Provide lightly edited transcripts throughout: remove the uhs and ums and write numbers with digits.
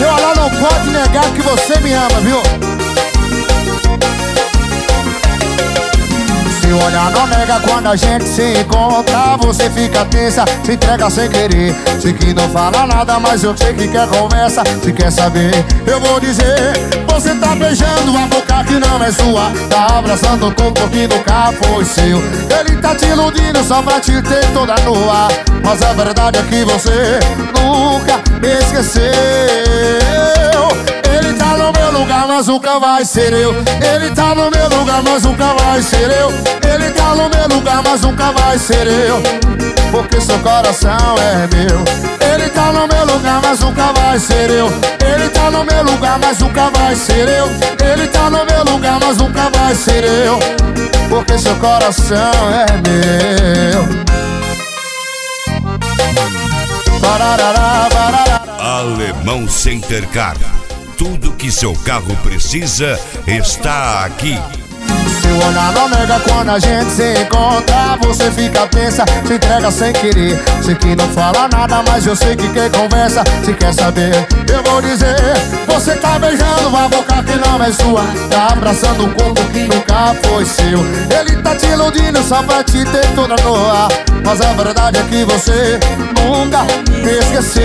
Seu Alá não pode negar que você me ama, viu? Seu olhar não nega quando a gente se encontra. Você fica tensa, se entrega sem querer. Sei que não fala nada, mas eu sei que quer conversa. Se quer saber, eu vou dizer. Você tá beijando a boca que não é sua. Tá abraçando o corpo que nunca foi seu. Ele tá te iludindo só pra te ter toda nua. Mas a verdade é que você nunca me esqueceu. Ele tá no meu lugar, mas nunca vai ser eu. Ele tá no meu lugar, mas nunca vai ser eu. Ele tá no meu lugar, mas nunca vai ser eu. Porque seu coração é meu. Ele tá no meu lugar, mas nunca vai ser eu. Ele tá no meu lugar, mas nunca vai ser eu. Ele tá no meu lugar, mas nunca vai ser eu. Porque seu coração é meu. Alemão Center Car. Tudo que seu carro precisa está aqui. Seu olhar não nega quando a gente se encontra. Você fica tensa, se entrega sem querer. Sei que não fala nada, mas eu sei que quer conversa. Se quer saber, eu vou dizer. Você tá beijando a boca que não é sua. Tá abraçando um corpo que nunca foi seu. Ele tá te iludindo só pra te ter toda nua. Mas a verdade é que você nunca me esqueceu.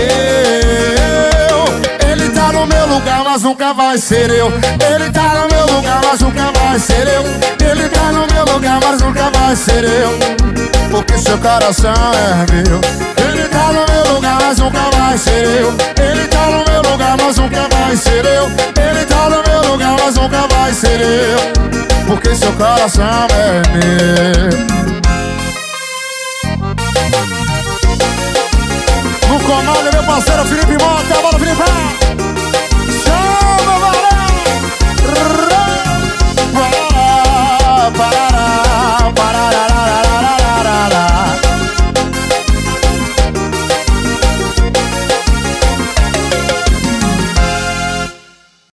Ele tá no meu lugar, mas nunca vai ser eu. Ele tá no meu lugar, mas nunca vai ser eu. Ele tá no meu lugar, mas nunca vai ser eu. Porque seu coração é meu. Ele tá no meu lugar, mas nunca vai ser eu. Ele tá no meu lugar, mas nunca vai ser eu. Ele tá no meu lugar, mas nunca vai ser eu. Porque seu coração é meu. No comando, meu parceiro Felipe